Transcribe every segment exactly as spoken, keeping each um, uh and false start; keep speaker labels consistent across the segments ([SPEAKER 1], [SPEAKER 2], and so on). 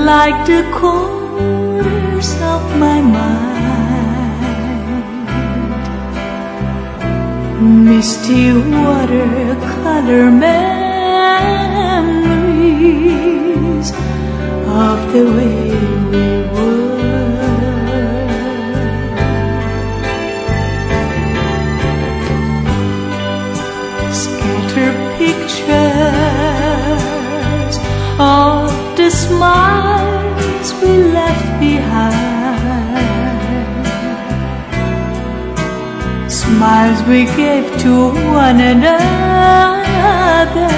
[SPEAKER 1] like the corners of my mind, misty watercolor memories of the way we were. Scattered pictures of the smiles we left behind, smiles we gave to one another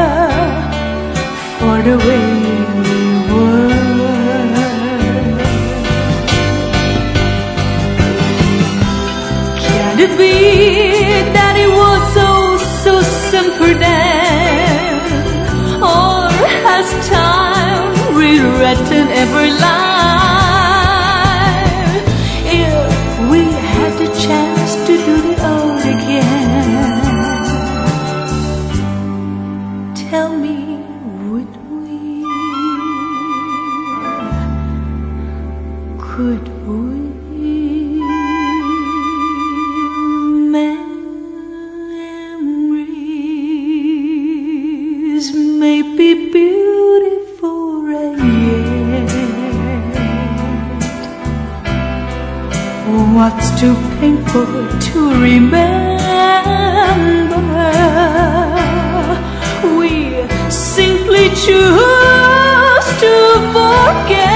[SPEAKER 1] for the way we were. Can it be that it was so, so simple then? Or has time rewritten every line? If we had the chance to do it all again, tell me, would we? Could we? Memories may be beautiful and yet what's too painful to remember, we simply choose to forget.